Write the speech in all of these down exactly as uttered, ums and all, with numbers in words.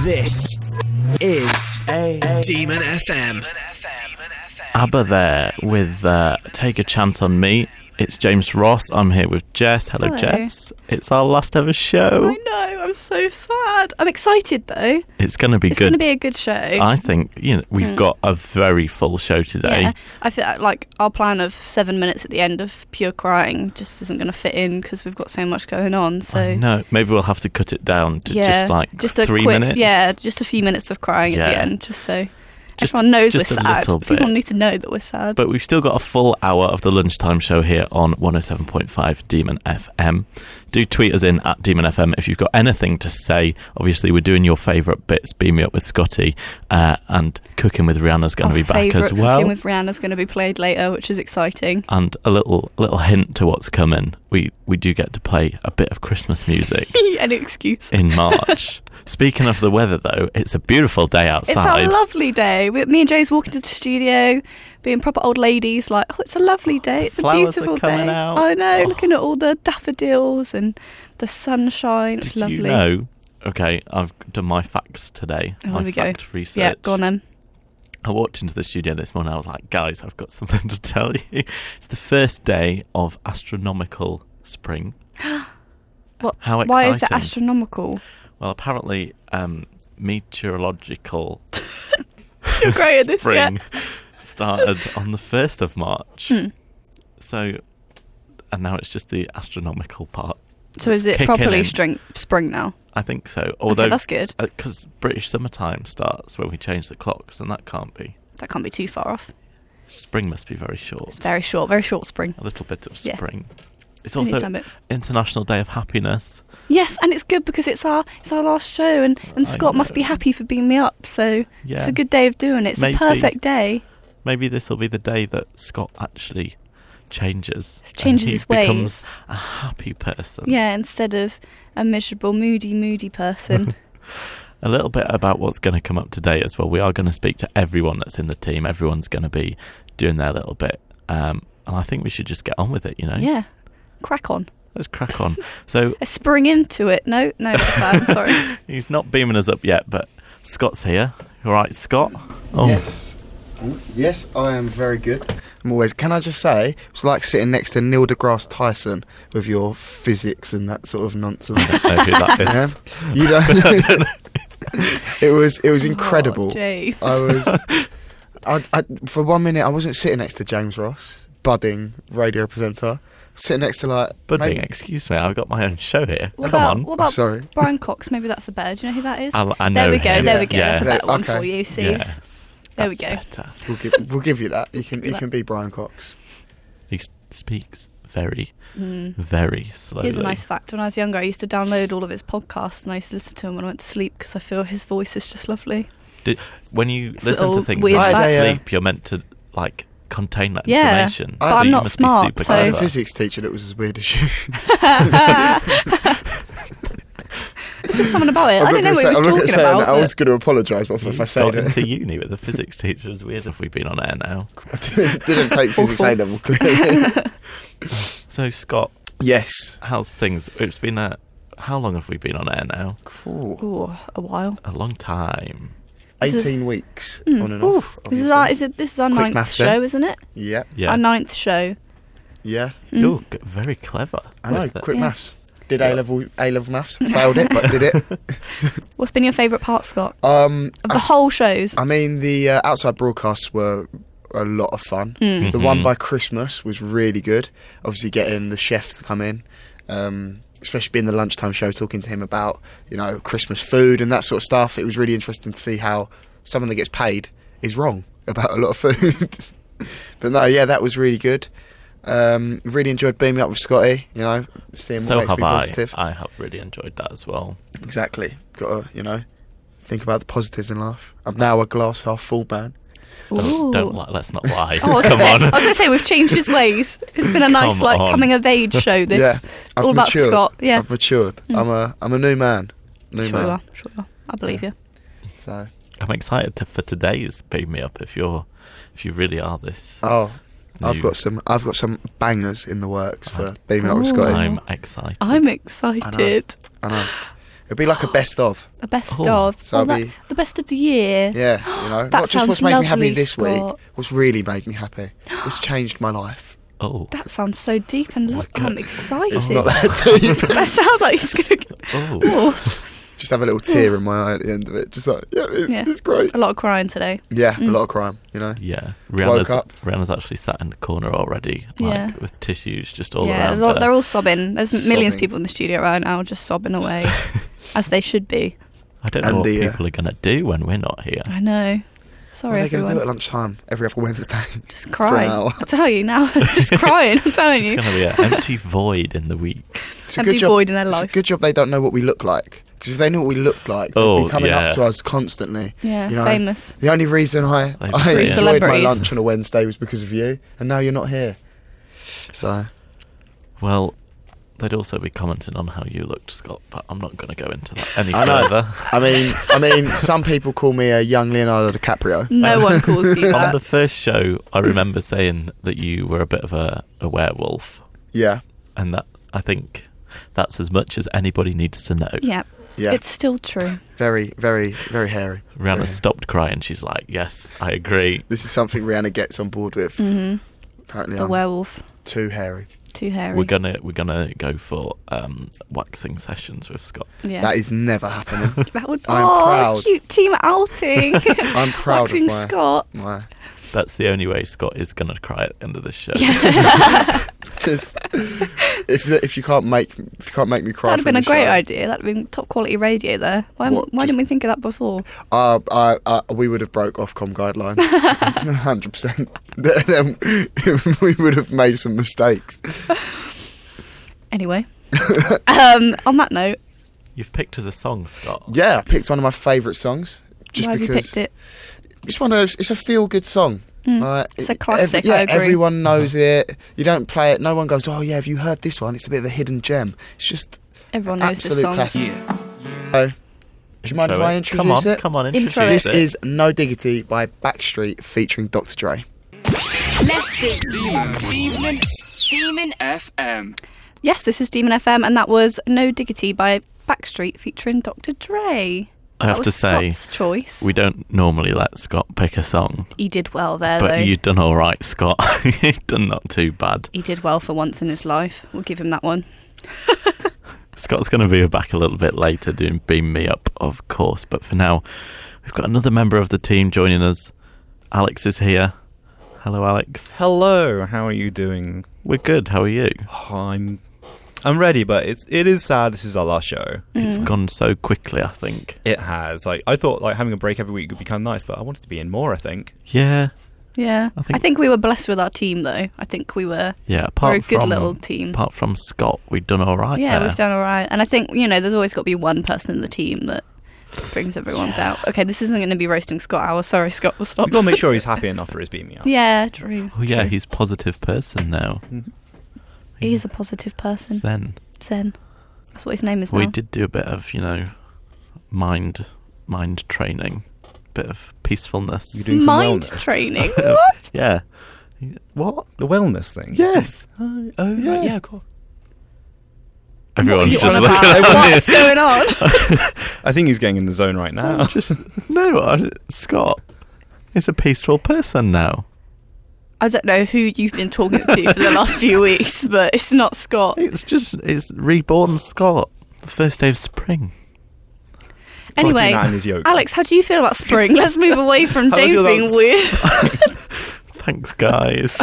This is a Demon F M. ABBA there with uh, Take a Chance on Me. It's James Ross. I'm here with Jess. Hello, Hello. Jess. It's our last ever show. I know, I'm so sad. I'm excited though. It's going to be It's good. going to be a good show. I think, you know, we've Mm. got a very full show today. Yeah, I feel like our plan of seven minutes at the end of pure crying just isn't going to fit in because we've got so much going on. So No, maybe we'll have to cut it down to yeah, just like just a three quick, minutes. Yeah, just a few minutes of crying Yeah. at the end, just so Just- everyone knows just we're a sad. little People bit. need to know that we're sad. But we've still got a full hour of the lunchtime show here on one oh seven point five Demon F M. Do tweet us in at Demon F M if you've got anything to say. Obviously, we're doing your favourite bits, Beam Me Up with Scotty, uh, and Cooking with Rihanna's going to be Our back as favourite well. Cooking with Rihanna's going to be played later, which is exciting. And a little little hint to what's coming. We we do get to play a bit of Christmas music Any excuse. in March. Speaking of the weather, though, it's a beautiful day outside. It's a lovely day. We, me and Joe's walking to the studio, being proper old ladies, like, oh, it's a lovely day. It's Flowers a are beautiful coming day. out. I know, Oh. looking at all the daffodils and the sunshine. It's Did lovely. you know? Okay, I've done my facts today. Oh, my here we go. fact research. Yeah, go on then. I walked into the studio this morning. I was like, guys, I've got something to tell you. It's the first day of astronomical spring. What? How exciting! Why is it astronomical? Well, apparently, um, meteorological You're great at this, yeah. spring started on the first of March. Hmm. So, and now it's just the astronomical part. So is It's it kicking properly in. string, spring now? I think so. Okay, Although, that's good. because British summertime starts when we change the clocks, and that can't be. That can't be too far off. Spring must be very short. It's very short, very short spring. A little bit of Yeah. spring. It's also Anytime it- International Day of Happiness. Yes, and it's good because it's our it's our last show, and, and I Scott must be know. happy for being me up. So Yeah. it's a good day of doing it. It's Maybe. a perfect day. Maybe this will be the day that Scott actually changes. and Changes he his ways. becomes a happy person. Yeah, instead of a miserable, moody, moody person. A little bit about what's going to come up today as well. We are going to speak to everyone that's in the team. Everyone's going to be doing their little bit. Um, and I think we should just get on with it, you know? Yeah, crack on. Let's crack on. So A spring into it. No, no, that's bad. I'm sorry. he's not beaming us up yet, but Scott's here. All right, Scott? Oh, Yes. Yes, I am very good. I'm always. Can I just say, it was like sitting next to Neil deGrasse Tyson with your physics and that sort of nonsense. I don't know who that Yeah? is. You don't. It was. It was incredible. Oh, James. I was. I, I, for one minute, I wasn't sitting next to James Ross, budding radio presenter. Sitting next to like. Budding, maybe- excuse me, I've got my own show here. What Come about, on. What Oh, about sorry. Brian Cox? Maybe that's a better. Do you know who that is? I, I know there we go. him. There we go. Yeah. That's a better one Okay. for you, Steve. Yes, There we that's go. better. We'll give. We'll give you that. You can. You can be Brian Cox. He s- speaks very, Mm. very slowly. Here's a nice fact. When I was younger, I used to download all of his podcasts and I used to listen to him when I went to sleep because I feel his voice is just lovely. Did, when you It's listen to little things weird like facts. sleep, you're meant to like contain that Yeah, information. but So I'm you not must be smart, super so- I had a clever. physics teacher that was as weird as you. There's just something about it. I I'm don't not know what gonna he was say- I'm not talking gonna say about. that. I was but- going to apologise, but if You I say got that, into uni with a physics teacher. It's weird if we've been on air now. didn't take physics A level. Clearly. So Scott, Yes. how's things? It's been a. How long have we been on air now? Cool. Ooh, a while. A long time. This is- Eighteen weeks Mm, on and ooh, off. This is obviously. our is it this is our Quick ninth maths show, then. isn't it? Yeah. Yeah. Our ninth show. Yeah. Mm. You're g- very clever. I know. with it. Quick Yeah. maths. Did Yeah. A level A level maths. Failed it, but did it. What's been your favourite part, Scott? Um. Of the I, whole shows? I mean, the uh, outside broadcasts were a lot of fun. Mm. The Mhm. one by Christmas was really good. Obviously, getting the chef to come in, um, especially being the lunchtime show, talking to him about you know Christmas food and that sort of stuff. It was really interesting to see how someone that gets paid is wrong about a lot of food. But no, yeah, that was really good. Um, really enjoyed being up with Scotty. You know, seeing So what makes have me I. positive. I have really enjoyed that as well. Exactly. Got to you know think about the positives in life. I'm now a glass half full man. Oh, Ooh. don't lie. Let's not lie. Oh, I was Come gonna say- on. I was going to say we've changed his ways. It's been a nice Come like on. coming of age show. This Yeah, I've all about matured. Scott. Yeah, I've matured. Mm. I'm a I'm a new man. New sure man. you are. Sure you are. I believe you. So I'm excited to, for today's Beam Me Up. If you're, if you really are this. oh, I've new- got some I've got some bangers in the works for Uh, beaming up with Ooh. Scotty. I'm excited. I'm excited. I know. It'll be like a best of. A best Oh. of. So Oh, I'll that- be- the best of the year. Yeah, you know, That not just what's sounds made me happy lovely, this week. Scott. What's really made me happy. What's changed my life. Oh. That sounds so deep and lo- I'm excited. It's not that deep. That sounds like he's going to... Oh. Oh, Just have a little tear in my eye at the end of it. Just like, yeah, it's, Yeah. it's great. a lot of crying today. Yeah, Mm. a lot of crime, you know. Yeah. Rihanna's, Woke up. Rihanna's actually sat in the corner already, like, Yeah. with tissues just all yeah, around they're, her. they're all sobbing. There's millions of Sobbing. people in the studio right now just sobbing away, as they should be. I don't know And what the, uh, people are going to do when we're not here. I know. What Sorry, are they going to everyone. do at lunchtime every other Wednesday? Just for an cry. hour? I tell you now, it's just crying. I'm telling It's you. going to be an empty void in the week. It's a Empty good job. void in their It's a life. good job they don't know what we look like. Because if they knew what we looked like, they'd Oh, be coming yeah. up to us constantly. Yeah, you know, famous. The only reason I, They'd I be enjoyed my celebrities. lunch on a Wednesday was because of you, and now you're not here. So, Well, they'd also be commenting on how you looked, Scott, but I'm not going to go into that any I know. further. I mean, I mean, some people call me a young Leonardo DiCaprio. No one calls you On that. the first show, I remember saying that you were a bit of a, a werewolf, Yeah, and that I think that's as much as anybody needs to know. Yeah, yeah. it's still true. very, very, very hairy. Rihanna Very- stopped crying. She's like, "Yes, I agree." This is something Rihanna gets on board with. hmm Apparently, The I'm werewolf. too hairy. Too hairy. We're gonna we're gonna go for um, waxing sessions with Scott. yeah. That is never happening. That would, I'm oh, proud. cute team outing. I'm proud Waxing of my, Scott. my That's the only way Scott is gonna cry at the end of this show. just if if you can't make if you can't make me cry. That'd have from been a the great show, idea. That'd have been top quality radio there. Why, What, why just- didn't we think of that before? Uh, I, I, we would have broke Ofcom guidelines, one hundred percent. Then we would have made some mistakes. Anyway, um, on that note, You've picked as a song, Scott. Yeah, I picked one of my favourite songs. Just why have you because picked it? it's one of those. It's a feel-good song. Mm, Like, it's a it- classic, yeah, I agree. everyone knows it. You don't play it. No one goes, "Oh yeah, have you heard this one?" It's a bit of a hidden gem. It's just Everyone knows absolute this song. classic. So, do you mind if Intro I it. introduce Come on, it? come on, Intro introduce This it. is No Diggity by Backstreet featuring Doctor Dre. Leicester's Demon, Demon, Demon F M. Yes, this is Demon F M, and that was No Diggity by Backstreet featuring Doctor Dre. I have That to was say, Scott's choice. we don't normally let Scott pick a song, He did well there, but though. you've done all right, Scott. You've done not too bad. He did well for once in his life. We'll give him that one. Scott's going to be back a little bit later doing Beam Me Up, of course. But for now, we've got another member of the team joining us. Alex is here. Hello, Alex. Hello, how are you doing? We're good. How are you? Oh, I'm I'm ready, but it's it is sad this is our last show. It's Mm. gone so quickly, I think. It has. Like I thought like having a break every week would be kind of nice, but I wanted to be in more, I think. Yeah. Yeah. I I think- think, we were blessed with our team, though. I think we were, Yeah, we're apart a good from little team. apart from Scott, we've done all right Yeah, there. we've done all right. And I think, you know, there's always got to be one person in the team that brings everyone down. Okay, this isn't going to be roasting Scott hour. Sorry, Scott, we'll stop. We've got to make sure he's happy enough for his beam me up. Yeah, true. Oh yeah, true. he's a positive person now. He is a positive person. Then Zen. That's what his name is now. we did do a bit of, you know, mind mind training, bit of peacefulness. You're doing some Mind wellness. training. What? Yeah. What? The wellness thing. Yes. Oh, oh yeah. Yeah. yeah, of course. Everyone's What are just you on looking about? at me. What's going on? I think he's getting in the zone right now. Just no, I- Scott is a peaceful person now. I don't know who you've been talking to for the last few weeks, but it's not Scott. It's just it's reborn Scott. The first day of spring. Anyway, Putting that in his yoga. Alex, how do you feel about spring? Let's move away from How do I James feel being about weird. Thanks, guys.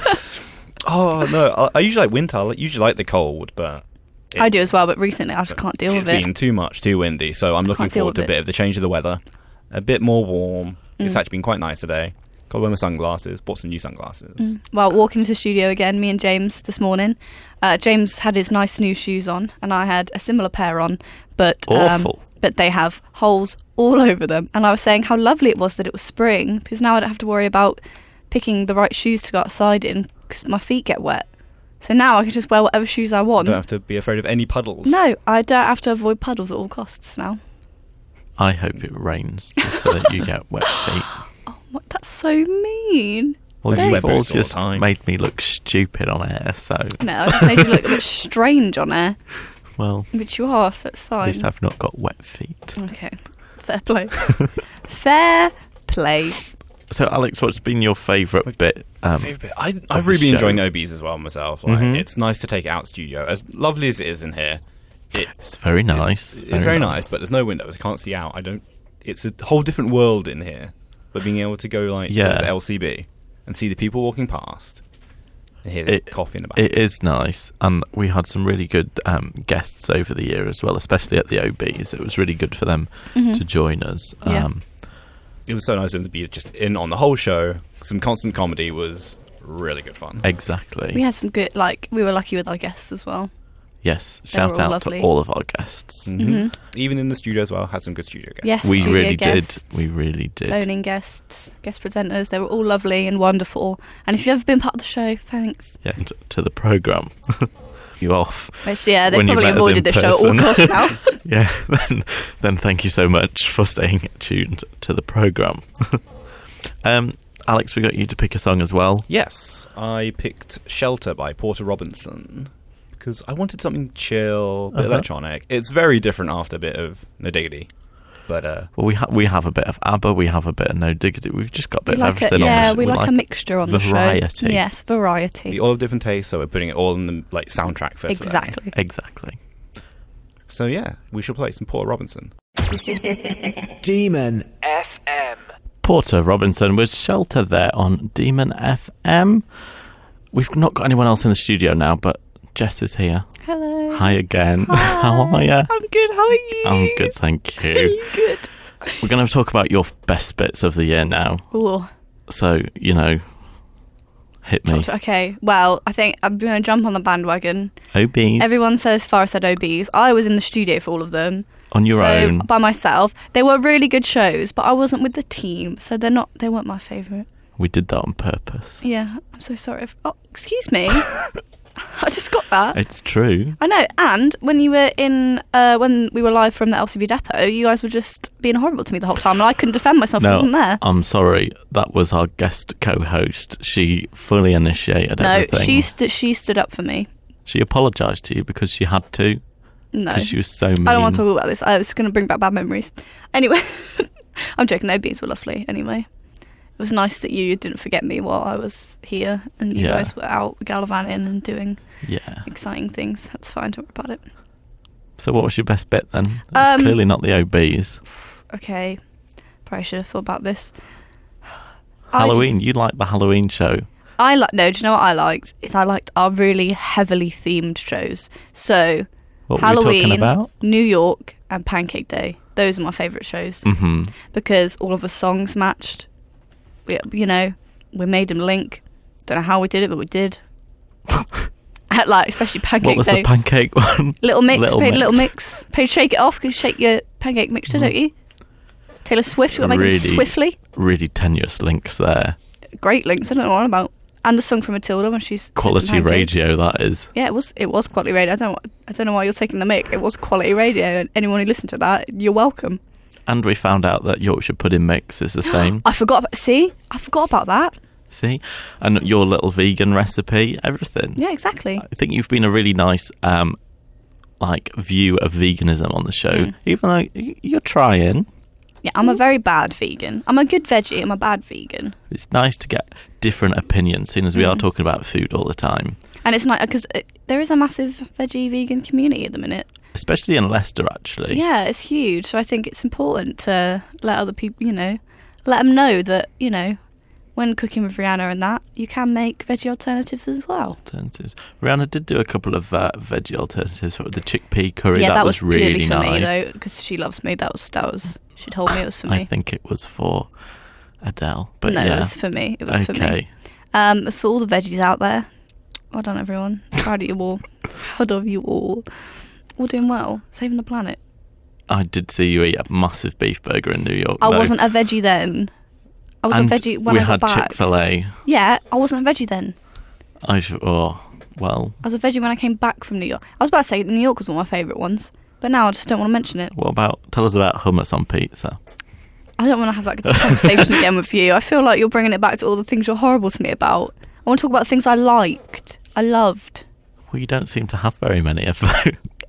Oh no, I, I usually like winter. I usually like the cold, but it- I do as well, but recently I just can't deal it's with it. been too much, too windy. So I'm looking can't deal forward to a with it. bit of the change of the weather, a bit more warm. It's Mm. actually been quite nice today. Got to wear my sunglasses. Bought some new sunglasses. Mm. Well, walking into the studio again, me and James this morning. Uh, James had his nice new shoes on, and I had a similar pair on, but um, Awful. but they have holes all over them. And I was saying how lovely it was that it was spring, because now I don't have to worry about picking the right shoes to go outside in, because my feet get wet. So now I can just wear whatever shoes I want. Don't have to be afraid of any puddles. No, I don't have to avoid puddles at all costs now. I hope it rains just so that you get wet feet. What? That's so mean. Well, I just you wear all boots all the just time. made me look stupid on air, so No, I just made you look a bit strange on air. Well, Which you are, so it's at fine. least I've not got wet feet. Okay. Fair play. Fair play. So, Alex, what's been your favourite bit? Um, Favorite bit. I, of I've the really been show? enjoying O Bs as well myself. Like, Mhm. It's nice to take it out studio. As lovely as it is in here, it, It's very nice. It, it's very nice, but there's no windows. I can't see out. I don't. It's a whole different world in here. But being able to go like Yeah. to the L C B and see the people walking past and hear the It- coffee in the back. It is nice, and we had some really good um, guests over the year as well, especially at the O Bs. It was really good for them Mhm. to join us. Yeah. Um, It was so nice of them to be just in on the whole show. Some constant comedy was really good fun. exactly. We had some good, like, we were lucky with our guests as well. Yes, They shout were all out lovely. to all of our guests. Mhm. Mhm. Even in the studio as well, had some good studio guests. Yes. We studio really guests, did. We really did. Phoning guests, guest presenters. They were all lovely and wonderful. And if you've ever been part of the show, thanks. Yeah, t- to the programme. You off. Which, yeah, they When you probably met us avoided in the show at all person. costs now. Yeah, then, then thank you so much for staying tuned to the programme. um, Alex, we got you to pick a song as well. Yes, I picked Shelter by Porter Robinson because I wanted something chill, a bit Uh-huh. electronic. It's very different after a bit of No Diggity. But uh, Well, we, ha- we have a bit of ABBA, we have a bit of No Diggity. We've just got a bit We of like a, everything on yeah, this. we, like, a mixture on the variety. show. Yes, variety. we all have different tastes, so we're putting it all in the like soundtrack for today. Exactly. Exactly. So yeah, we shall play some Porter Robinson. Demon F M. Porter Robinson with Shelter there on Demon F M. We've not got anyone else in the studio now, but Jess is here. Hello. Hi again. Hi. How are you? I'm good. How are you? I'm good, thank Are you. you good? We're going to talk about your best bits of the year now. Ooh. So, you know, hit me. Okay. Well, I think I'm going to jump on the bandwagon. O Bs Everyone says far said O Bs. I was in the studio for all of them. on your so, own. by myself. They were really good shows, but I wasn't with the team, so they're not. They weren't my favourite. We did that on purpose. Yeah, I'm so sorry. If, oh, excuse me. I just got that. It's true. I know. And when you were in, uh, when we were live from the L C B depot, you guys were just being horrible to me the whole time, and I couldn't defend myself. No, I wasn't there. I'm sorry. That was our guest co-host. She fully initiated No, everything. she st- she stood up for me. She apologised to you because she had to. No, Because she was so mean. I don't want to talk about this. I was going to bring back bad memories. Anyway, I'm joking. The O Bs were lovely. Anyway, it was nice that you didn't forget me while I was here, and you Yeah. guys were out gallivanting and doing Yeah. exciting things. That's fine. Don't worry about it. So what was your best bit then? It's Um, clearly not the O Bs. Okay, probably should have thought about this. I Halloween. just- You liked the Halloween show. I like. No, do you know what I liked? Is I liked our really heavily themed shows. So What were Halloween, you talking about? New York, and Pancake Day. Those are my favourite shows Mm-hmm. because all of the songs matched. We, you know, we made them link. Don't know how we did it, but we did. At, like, especially Pancake What was Day. the pancake one? Little Mix, Little paid Little Mix. Mix. Paid Shake It Off, because you shake your pancake mixture, don't you? Taylor Swift, you got to make Really? them swiftly. Really tenuous links there. Great links, I don't know what I'm about. And the song from Matilda when she's Quality flipping pancakes. radio, that is. Yeah, it was. It was quality radio. I don't. know- I don't know why you're taking the mic. It was quality radio, and anyone who listened to that, you're welcome. And we found out that Yorkshire pudding mix is the same. I forgot. About, see, I forgot about that. See? And your little vegan recipe, everything. Yeah, exactly. I think you've been a really nice um, like view of veganism on the show, Mm. even though y- you're trying. Yeah, I'm a very bad vegan. I'm a good veggie. I'm a bad vegan. It's nice to get different opinions, seeing as we are Mm. talking about food all the time, And it's nice because there is a massive veggie vegan community at the minute. especially in Leicester, actually. Yeah, it's huge. So I think it's important to let other people, you know, let them know that, you know, when cooking with Rihanna and that, you can make veggie alternatives as well. Alternatives. Rihanna did do a couple of uh, veggie alternatives with the chickpea curry. yeah, that, that, was, was purely really for nice. me though, because she loves me. That was that was. She told me it was for me. I think it was for Adele, but no, yeah. it was for me. It was for me. Okay. Um, as for all the veggies out there, well done everyone. Proud of you all. Proud of you all. All doing well. Saving the planet. I did see you eat a massive beef burger in New York. I though. wasn't a veggie then. I was and a veggie when we I got had back. Chick-fil-A. Yeah, I wasn't a veggie then. I should, oh, well, I was a veggie when I came back from New York. I was about to say New York was one of my favourite ones, but now I just don't want to mention it. what about, tell us about hummus on pizza. I don't want to have that conversation again with you. I feel like you're bringing it back to all the things you're horrible to me about. I want to talk about things I liked, I loved. Well, you don't seem to have very many of those.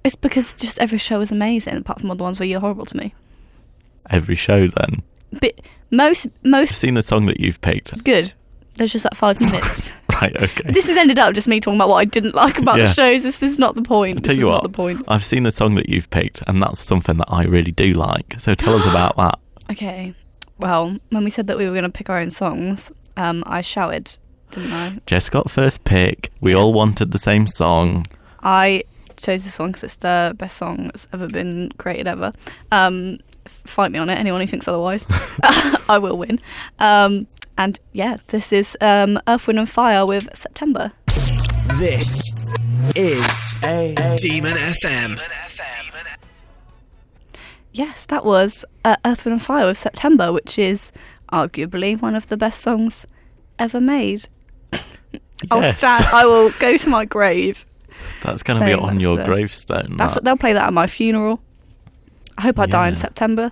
It's because just every show is amazing, apart from all the ones where you're horrible to me. Every show, then. But most, most I've seen the song that you've picked. good. There's just like five minutes. Right, okay. This has ended up just me talking about what I didn't like about Yeah. the shows. This is not the point. I'll tell This you is what, not the point. I've seen the song that you've picked, and that's something that I really do like. So tell us about that. Okay. Well, when we said that we were going to pick our own songs, um, I shouted, didn't I? Jess got first pick. We all wanted the same song. I chose this one because it's the best song that's ever been created ever. Um, f- fight me on it. Anyone who thinks otherwise, I will win. Um, and yeah, this is um, Earth, Wind and Fire with September. This is a Demon F M. Yes, that was uh, Earth, Wind and Fire with September, which is arguably one of the best songs ever made. I'll Yes. stand. I will go to my grave. That's going to be Saying on that's your the- gravestone. That's that. they'll play that at my funeral. I hope I die in Yeah. September.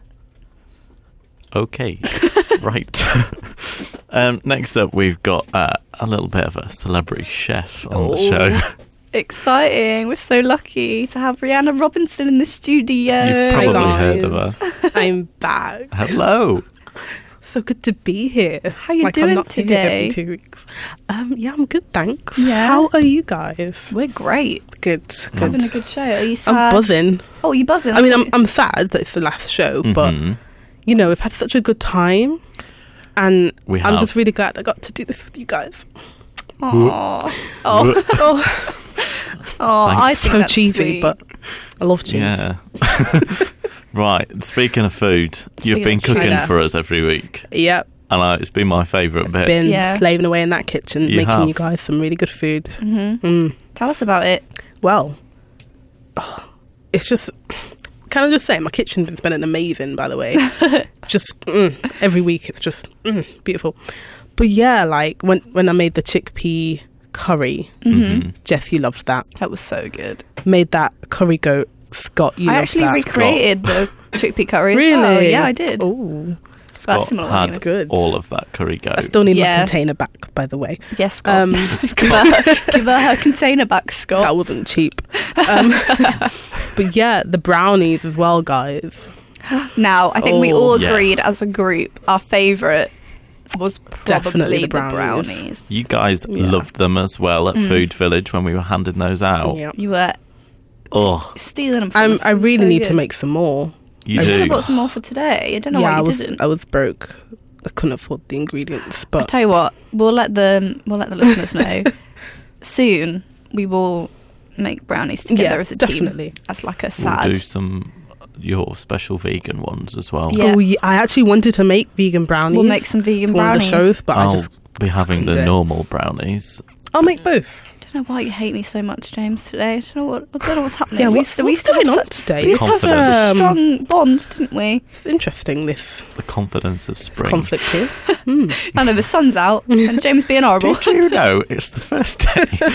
Okay. Right. um, next up, we've got uh, a little bit of a celebrity chef on the show. Exciting! We're so lucky to have Rihanna Robinson in the studio. You've probably guys. heard of her. I'm back. Hello. So good to be here. How you like doing I'm not today? Here every two weeks. Um, yeah, I'm good, thanks. Yeah. How are you guys? We're great. Good, good. Having a good show. Are you sad? I'm buzzing. Oh, you buzzing? I mean, I'm I'm sad that it's the last show, but Mhm. you know, we've had such a good time, and We I'm have. just really glad I got to do this with you guys. Aww. Oh, Oh, oh, I think so that's cheesy, sweet. but I love cheese. Yeah. Right. Speaking of food, you've Speaking been of food. cooking Yeah. for us every week, Yep. and uh, it's been my favourite bit. Been Yeah. slaving away in that kitchen, You making have. you guys some really good food. Mhm. Mm. Tell us about it. Well, oh, it's just. Can I just say, my kitchen's been spending amazing, by the way. Just mm, every week, it's just mm, beautiful. But yeah, like when when I made the chickpea curry, Mhm. Jess, you loved that. That was so good. Made that curry goat, Scott, you I loved actually that. recreated the chickpea curry. as Really? well. Yeah, I did. Oh, Scott similar one, had anyway. Good. all of that curry goat. I still need Yeah. my container back, by the way. Yes, Scott. Um, give, her, give her her container back, Scott. That wasn't cheap. Um, but yeah, the brownies as well, guys. Now, I think we Oh, all yes. agreed as a group, our favourite was probably Definitely the the brownies. brownies. You guys Yeah. loved them as well at Mm. Food Village when we were handing those out. Yeah. You were Oh, stealing them from I'm, us. I It was really so need good. to make some more. you I should do. have bought some more for today. I don't know yeah, why I you was didn't. I was broke. I couldn't afford the ingredients, I but tell you what, we'll let the we'll let the listeners know. Soon we will make brownies together yeah, as a team. definitely. As like a We'll sad. do some your special vegan ones as well. Yeah. Oh, yeah, I actually wanted to make vegan brownies. We'll make some vegan for one of the brownies. shows, but I'll I just be having couldn't the do it. normal brownies. I'll make both. I don't know why you hate me so much, James. Today, I don't know what. I don't know what's happening. Yeah, we what's, used to, we what's used to have going on such, today? we used to have such a Confidence. strong bond, didn't we? It's interesting, this The confidence of spring. conflict here. Hmm. I know the sun's out and James being horrible. Did you know it's the first day?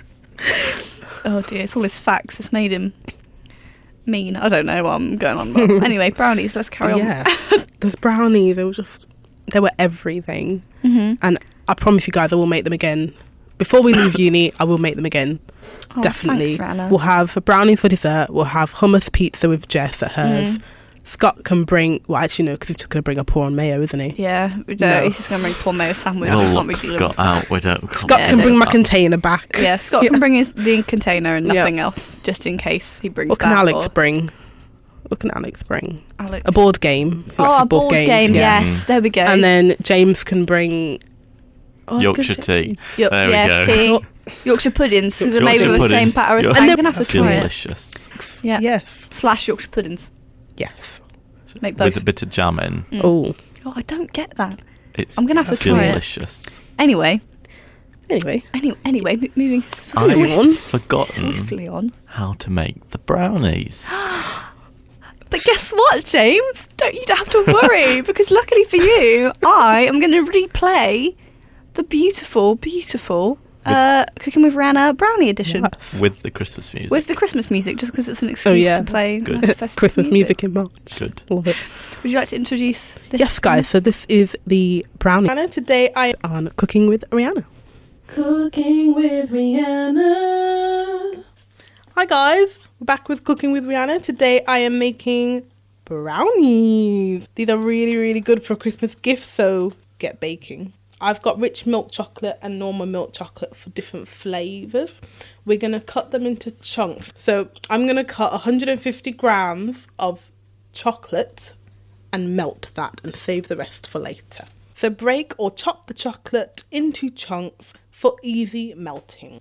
Oh dear, it's all his facts. It's made him mean. I don't know what I'm going on about. Anyway, brownies. Let's carry on. Yeah, there's brownies. They were just, they were everything. Mm-hmm. And I promise you guys, I will make them again. Before we leave uni, I will make them again. Oh, Definitely. Thanks, Rihanna. We'll have brownies for dessert. We'll have hummus pizza with Jess at hers. Mm. Scott can bring, well, actually, no, because he's just going to bring a prawn mayo, isn't he? Yeah, we don't. No. He's just going to bring poor mayo sandwich. We'll I can't lock be dealing Scott with- out. We don't. Scott Yeah, can no. bring my container back. Yeah, Scott Yeah. can bring his the container and Yeah. nothing else, just in case he brings What can that. Alex or bring? What can Alex bring? Alex. A board game. He Oh, likes a board games, game. yeah. Yes, there we go. And then James can bring oh, Yorkshire good- tea. Yo- there we yeah, go. tea. Yorkshire puddings, because they're made Yorkshire with the same puddings. batter as York- I'm And going to have to try it. Delicious. Yeah. Yes. Slash Yorkshire puddings. Yes. Make both. With a bit of jam in. Mm. Oh. Oh, I don't get that. It's I'm gonna have to try it. delicious. Anyway, Anyway. anyway, anyway, m- moving I've on. forgotten swiftly on. how to make the brownies. But guess what, James? Don't you don't have to worry because luckily for you, I am going to replay the beautiful, beautiful uh, Cooking with Rihanna Brownie edition Yes. With the Christmas music. with the Christmas music, just because it's an excuse yeah. to play Good. nice festive Christmas music in March. Good. Love it. Would you like to introduce this? Yes, guys. So this is the brownie. Rihanna, today I on Cooking with Rihanna. Cooking with Rihanna. Hi guys, we're back with Cooking with Rihanna. Today I am making brownies. These are really, really good for a Christmas gift, so get baking. I've got rich milk chocolate and normal milk chocolate for different flavours. We're going to cut them into chunks. So I'm going to cut one hundred fifty grams of chocolate and melt that and save the rest for later. So break or chop the chocolate into chunks for easy melting.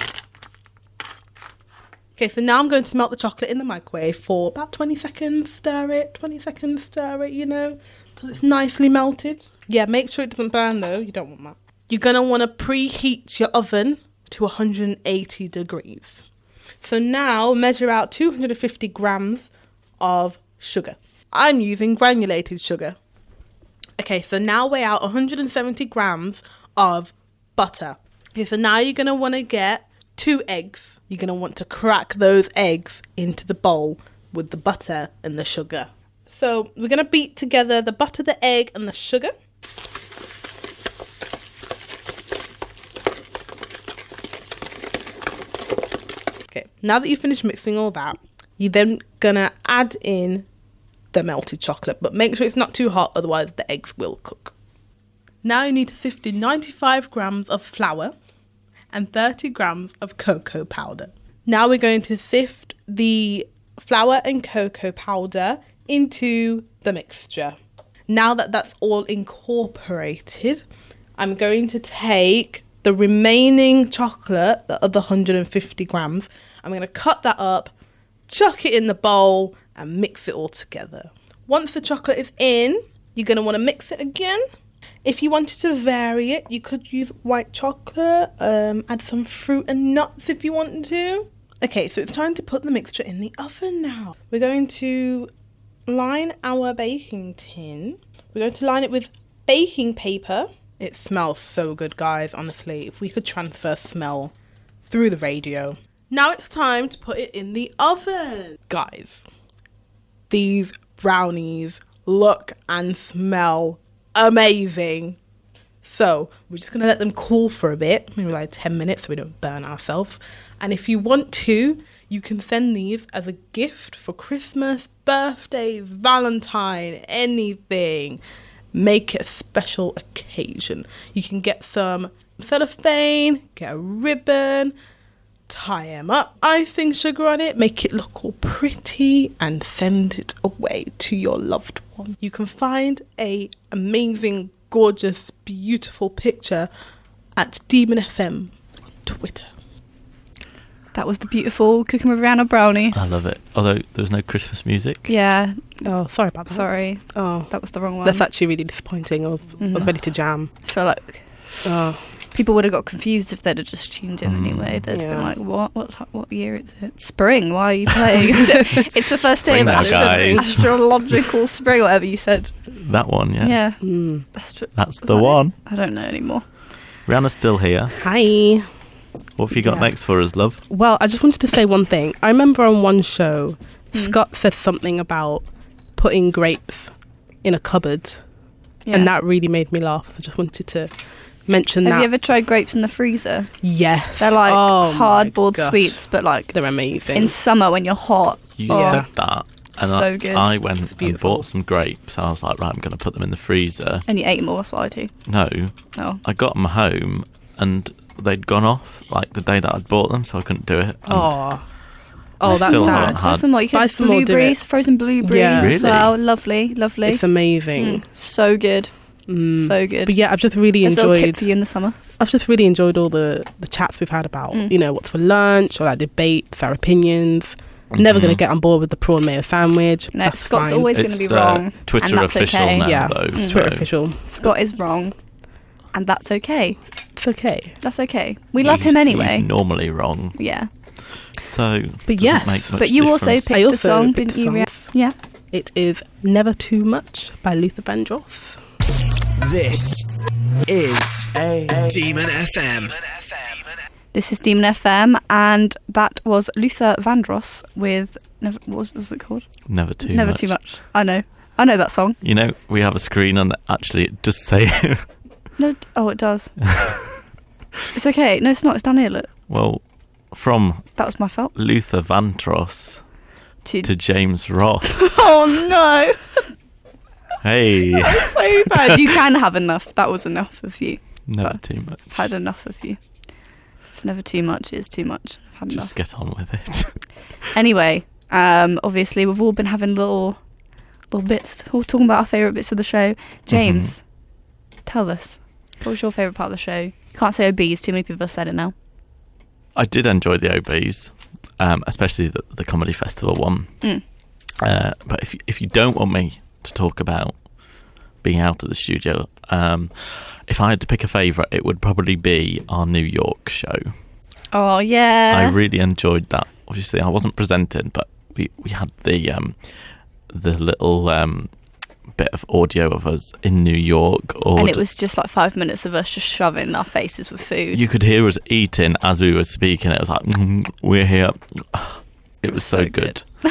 Okay, so now I'm going to melt the chocolate in the microwave for about twenty seconds. Stir it, twenty seconds, stir it, you know, till it's nicely melted. Yeah, make sure it doesn't burn though, you don't want that. You're going to want to preheat your oven to one hundred eighty degrees. So now measure out two hundred fifty grams of sugar. I'm using granulated sugar. Okay, so now weigh out one hundred seventy grams of butter. Okay, so now you're going to want to get two eggs. You're going to want to crack those eggs into the bowl with the butter and the sugar. So we're going to beat together the butter, the egg and the sugar. Okay, now that you've finished mixing all that, you're then going to add in the melted chocolate, but make sure it's not too hot, otherwise the eggs will cook. Now you need to sift in ninety-five grams of flour and thirty grams of cocoa powder. Now we're going to sift the flour and cocoa powder into the mixture. Now that that's all incorporated, I'm going to take the remaining chocolate, the other one hundred fifty grams, I'm going to cut that up, chuck it in the bowl and mix it all together. Once the chocolate is in, you're going to want to mix it again. If you wanted to vary it, you could use white chocolate, um, add some fruit and nuts if you want to. Okay, so it's time to put the mixture in the oven now. We're going to line our baking tin. We're going to line it with baking paper. It smells so good, guys, honestly. If we could transfer smell through the radio. Now it's time to put it in the oven. Guys, these brownies look and smell amazing. So we're just going to let them cool for a bit, maybe like ten minutes so we don't burn ourselves. And if you want to, you can send these as a gift for Christmas, birthdays, Valentine, anything. Make it a special occasion. You can get some cellophane, get a ribbon, tie them up, icing sugar on it, make it look all pretty and send it away to your loved one. You can find a amazing, gorgeous, beautiful picture at Demon F M on Twitter. That was the beautiful Cooking with Rihanna brownies. I love it. Although there was no Christmas music. Yeah. Oh, sorry about that. Sorry. Oh, That was the wrong one. that's actually really disappointing. I was, I was Mhm. ready to jam. I feel like Oh, people would have got confused if they'd have just tuned in Mm. anyway. They'd Yeah. been like, what, what what year is it? Spring, why are you playing? It's the first day Spring of now, astro- guys. astrological spring, whatever you said. That one, yeah. Yeah. mm. Astro- That's was the that it? one. I don't know anymore. Rihanna's still here. Hi. What have you got Yeah. next for us, love? Well, I just wanted to say one thing. I remember on one show, Mm. Scott said something about putting grapes in a cupboard, Yeah. and that really made me laugh. I just wanted to mention Have that. you ever tried grapes in the freezer? Yes. They're like Oh my hardboard gosh. sweets, but like They're amazing. in summer when you're hot. You Oh. said that. And So I, good. I went and beautiful. bought some grapes. I was like, right, I'm going to put them in the freezer. And you ate them all, that's what I do. No, Oh. I got them home and they'd gone off like the day that I'd bought them, so I couldn't do it. And Oh. Oh, There's that's still some more. haven't sad. had- There's some more. You can Buy have some more, do blueberries, it. frozen blueberries Yeah. as Really? well. Lovely, lovely. It's amazing. Mm, so good. Mm. So good. But yeah, I've just really There's a little tip enjoyed. for you in the summer. I've just really enjoyed all the the chats we've had about Mm. you know what's for lunch or like debates, our opinions. Never Mhm. going to get on board with the prawn mayo sandwich. No, That's Scott's fine. always going to It's be uh, wrong. Twitter and that's official okay. now, Yeah. though. Mm. Twitter so official. Scott is wrong. And that's okay. It's okay. That's okay. We love he's- him anyway. He's normally wrong. Yeah. So, But doesn't yes. make much But you also difference. picked I a also song, picked didn't you? Ria? songs. Yeah. It is Never Too Much by Luther Vandross. This is a Demon F M. This is Demon F M, and that was Luther Vandross with never, what was, what was it called? Never too Never much. Too Much. I know. I know that song. You know, we have a screen on actually it just say No. d- Oh, it does. It's okay. No, it's not. It's down here. Look. well, from That was my fault. Luther Vandross To, to James Ross. oh no, Hey, that's so bad. You can have enough. That was enough of you. never But too much. I've had enough of you. It's never too much. It's too much. I've had Just enough. get on with it. Anyway, um, obviously we've all been having little, little bits. We're all talking about our favourite bits of the show. James, tell us, what was your favourite part of the show? You can't say O Bs. Too many people have said it now. I did enjoy the O Bs, um, especially the, the comedy festival one. Mm. Uh, but if you, if you don't want me to talk about being out of the studio, um, if I had to pick a favourite, it would probably be our New York show. Oh yeah. I really enjoyed that. Obviously, I wasn't presenting, but we, we had the um, the little um, bit of audio of us in New York. Or and it was just like five minutes of us just shoving our faces with food. you could hear us eating as we were speaking. It was like, mm, we're here. It was so, so good. good.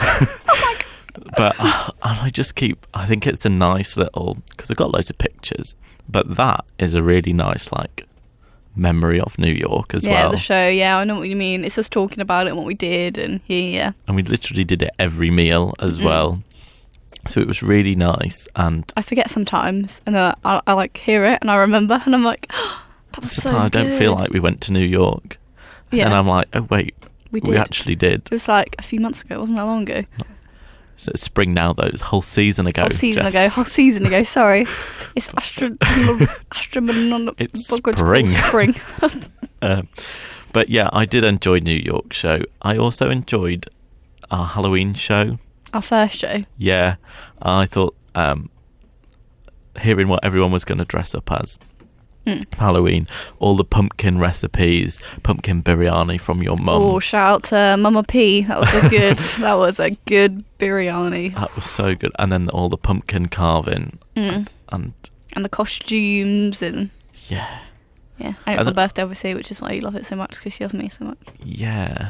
But uh, and I just keep, I think it's a nice little, because I've got loads of pictures, but that is a really nice, like, memory of New York as yeah, well. the show. Yeah, I know what you mean. It's us talking about it and what we did, and yeah, yeah. And we literally did it every meal as Mm. well. So it was really nice. And I forget sometimes, and then I, I like hear it, and I remember, and I'm like, oh, that was so sometimes I don't feel good. like we went to New York. Yeah, And I'm like, oh, wait, we we, did. actually did. It was like a few months ago. It wasn't that long ago. So it's spring now, though. It's a whole season ago. Whole season Jess. ago. Whole season ago. Sorry, it's Astra. Astra. It's spring. spring. Spring. Um, but yeah, I did enjoy New York show. I also enjoyed our Halloween show. Our first show. Yeah, I thought um, hearing what everyone was going to dress up as Mm. for Halloween, all the pumpkin recipes, pumpkin biryani from your mum. Oh, shout out to Mama P. That was a good. that was a good biryani. That was so good. And then all the pumpkin carving Mm. and And the costumes and yeah, yeah. And it's And my the- birthday, obviously, which is why you love it so much because you love me so much. yeah,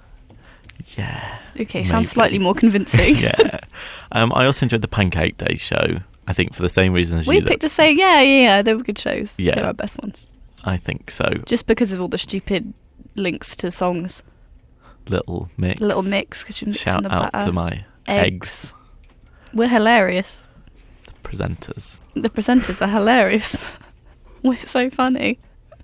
yeah. Okay, Maybe. sounds slightly more convincing. yeah. Um, I also enjoyed the Pancake Day show. I think for the same reason as We you. that- picked to say, yeah, yeah, yeah, they were good shows. Yeah. They were our best ones. I think so. Just because of all the stupid links to songs. Little mix. Little mix, because you're mixing Shout the out batter. to my eggs. We're hilarious. presenters. The presenters are hilarious. We're so funny.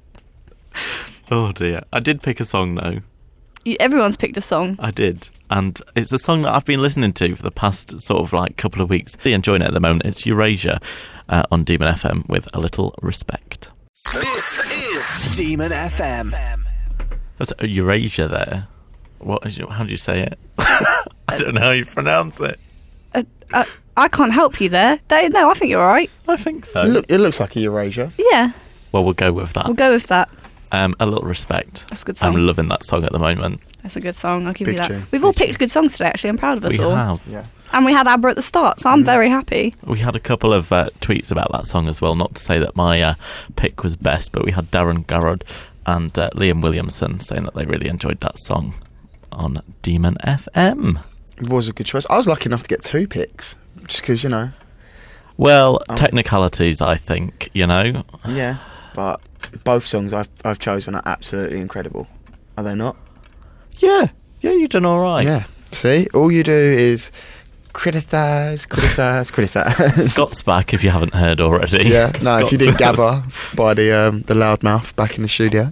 Oh dear. I did pick a song though. You, everyone's picked a song. I did. And it's a song that I've been listening to for the past sort of like couple of weeks. Really enjoying it at the moment. It's Eurasia uh, on Demon F M with A Little Respect. This is Demon F M. That's a Eurasia there. What is your, how do you say it? I don't know how you pronounce it. Uh, uh, I can't help you there. They, no, I think you're all right. I think so. Look, it looks like a Eurasia. Yeah, Well, we'll go with that. we'll go with that. Um, A Little Respect. That's a good song. I'm loving that song at the moment. That's a good song. I'll give Big you that. tune, We've all big picked tune. good songs today, actually. I'm proud of us We all. have. Yeah. And we had ABBA at the start, so I'm very happy. We had a couple of uh, tweets about that song as well. Not to say that my uh, pick was best, but we had Darren Garrod and uh, Liam Williamson saying that they really enjoyed that song on Demon F M. It was a good choice. I was lucky enough to get two picks, just because, you know. Well, Oh. technicalities, I think, you know. Yeah. But both songs I've I've chosen are absolutely incredible. Are they not? Yeah, yeah, you've done all right. Yeah. See, all you do is criticise, criticise, criticise. Scott's back if you haven't heard already. Yeah. No, if you Scott's- didn't gather by the um, the loudmouth back in the studio.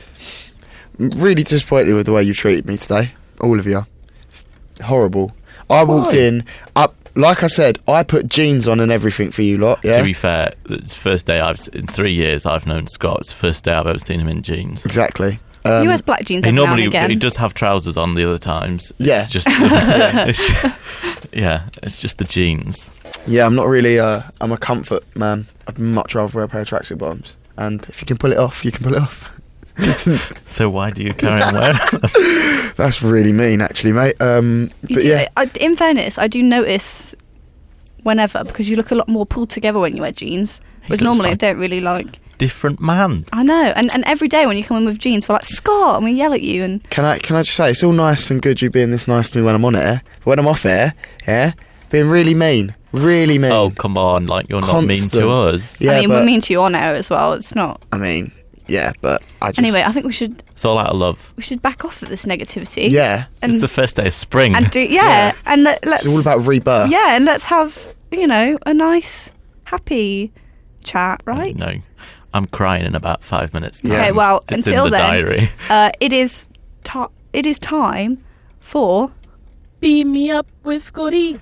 I'm really disappointed with the way you've treated me today, all of you. It's horrible. I walked Why? in up. Like I said, I put jeans on and everything for you lot. Yeah, To be fair, it's the first day I've in three years I've known Scott. It's the first day I've ever seen him in jeans. exactly. he Um, wears black jeans He every now normally and again. he does have trousers on the other times. Yeah. It's just it's, yeah, it's just the jeans. yeah, I'm not really. Uh, I'm a comfort man. I'd much rather wear a pair of tracksuit bottoms. And if you can pull it off, you can pull it off. So why do you carry on wearing them? That's really mean, actually, mate. Um, You but do, yeah, I, in fairness, I do notice whenever, because you look a lot more pulled together when you wear jeans. Whereas looks normally I like- don't really like. Different man. I know, and and every day when you come in with jeans, we're like, Scott, and we yell at you, and can I can I just say it's all nice and good you being this nice to me when I'm on air, but when I'm off air, yeah, being really mean, really mean. Oh come on, like you're not mean Constant. to us. Yeah, I mean, but we're mean to you on air as well. It's not. I mean, yeah, but I just Anyway, I think we should It's all out of love. we should back off at this negativity. yeah, and It's the first day of spring. and do yeah, Yeah. and let, let's it's all about rebirth. yeah, and let's have you know a nice, happy chat, right? No, I'm crying in about five minutes. Time. Yeah. Okay, well, it's until in the then, diary. uh, it is ti it is time for Beam me up with Scotty.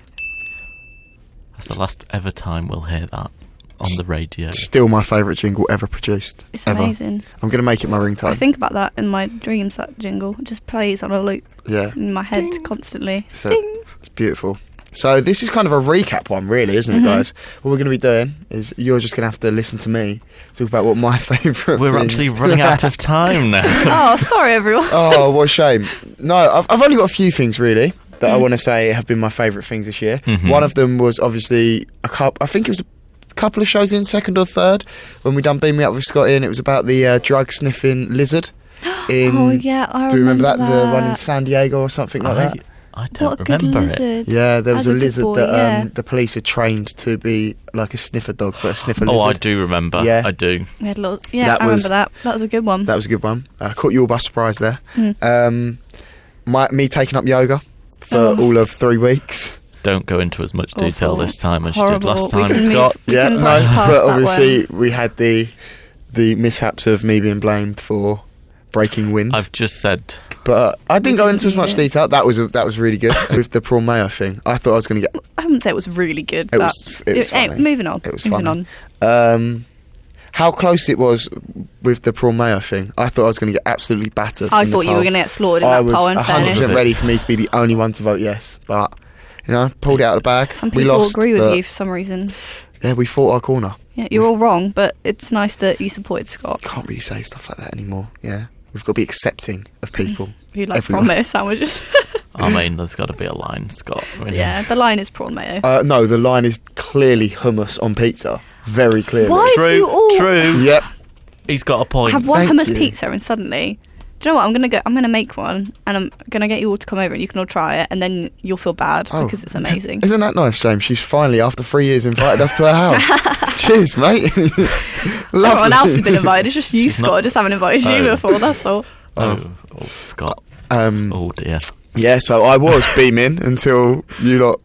That's the last ever time we'll hear that on the radio. Still my favourite jingle ever produced. it's ever. amazing. I'm going to make it my ringtone. I think about that in my dreams. That jingle it just plays on a loop yeah, in my head constantly. so Ding. it's beautiful. So this is kind of a recap one, really, isn't it, Mhm. guys? What we're going to be doing is you're just going to have to listen to me talk about what my favourite. We're things- actually running out of time now. Oh, sorry, everyone. Oh, what a shame. No, I've, I've only got a few things really that Mm. I want to say have been my favourite things this year. Mhm. One of them was obviously a couple. I think it was a couple of shows in, second or third, when we done Beam Me Up with Scotty, and it was about the uh, drug sniffing lizard. In, Oh yeah, I do you remember that? remember The one in San Diego or something like I, that? I don't What a good remember it. lizard. Yeah, there was As a a good lizard boy, that um, yeah. the police had trained to be like a sniffer dog, but a sniffer Oh, I lizard. do remember. Yeah. I do. We had a little, yeah, That I was- remember that. That was a good one. That was a good one. Uh, caught you all by surprise there. Mm. Um, my, me taking up yoga for Oh. all of three weeks. Don't go into as much detail Awful. this time as you Horrible. did last We time, can move- Scott. We Yeah, can no, brush past but that obviously we had the the mishaps of me being blamed for breaking wind. I've just said but I didn't go into as didn't much hear it. detail. That was a, that was really good with the prawn mayo thing. I thought I was going to get. I wouldn't say it was really good. It that- was- it was eh, funny. moving on. It was moving funny. on. Um, how close it was with the prawn mayo thing. I thought I was going to get absolutely battered. I in the thought you were poll. going to get slaughtered in I that was poll. In one hundred fairness, percent ready for me to be the only one to vote yes, but you know, pulled it out of the bag. some we people lost. agree with but you for some reason. Yeah, we fought our corner. Yeah, you're all wrong, but it's nice that you supported Scott. Can't really say stuff like that anymore. Yeah, we've got to be accepting of people. You like Everyone. prawn mayo sandwiches. I mean, there's got to be a line, Scott. really. Yeah, the line is prawn mayo. Uh, no, the line is clearly hummus on pizza. Very clearly. Why do True, you all true. Yep. He's got a point. have one Thank hummus you. pizza and suddenly, do you know what? I'm gonna go. I'm gonna make one, and I'm gonna get you all to come over, and you can all try it, and then you'll feel bad Oh. because it's amazing. Isn't that nice, James? She's finally, after three years, invited us to her house. Cheers, mate. Lovely. Everyone else has been invited. It's just you, She's Scott. not- I just haven't invited you Oh. before. That's all. oh, oh, Scott. Um, Oh dear. yeah, so I was beaming until you lot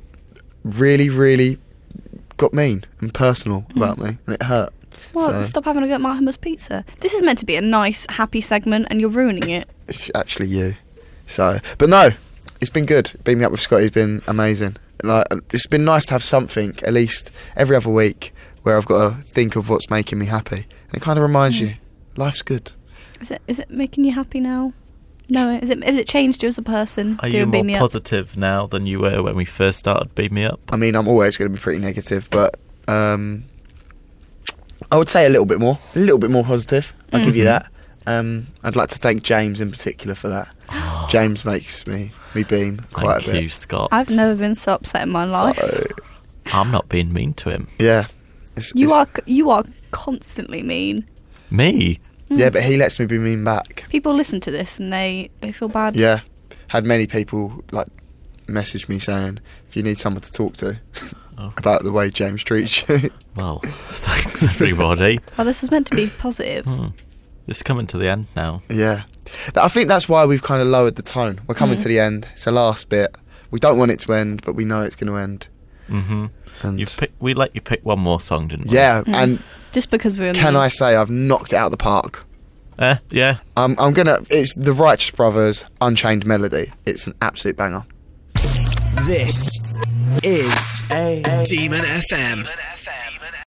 really, really got mean and personal about me, and it hurt. Well, So- stop having a go at my hummus pizza. This is meant to be a nice, happy segment, and you're ruining it. It's actually you. So, but no, it's been good. Beaming up with Scotty's been amazing. Like, it's been nice to have something at least every other week where I've got to think of what's making me happy, and it kind of reminds you, life's good. Is it? Is it making you happy now? No. Is it? Has it changed you as a person? Are doing you more Beam Me Up? positive now than you were when we first started Beam Me Up? I mean, I'm always going to be pretty negative, but um, I would say a little bit more, a little bit more positive. I'll give you Mhm. that. Um, I'd like to thank James in particular for that. James makes me me beam quite Thank a bit. you, Scott. I've never been so upset in my life. So, I'm not being mean to him. yeah, it's, you it's- are. c- You are constantly mean. Me? Yeah, but he lets me be mean back. People listen to this and they they feel bad. Yeah, had many people like message me saying if you need someone to talk to Oh. about the way James treats you. Well, thanks everybody. Well, this is meant to be positive. Hmm. It's coming to the end now. Yeah, Th- I think that's why we've kind of lowered the tone. We're coming Mm. to the end. It's the last bit. We don't want it to end, but we know it's going to end. hmm And You've pick, we let you pick one more song, didn't we? yeah, Mm. and Just because we were. can mean. I say I've knocked it out of the park? Eh, yeah. I'm, I'm gonna. It's the Righteous Brothers Unchained Melody. It's an absolute banger. This is a Demon F M.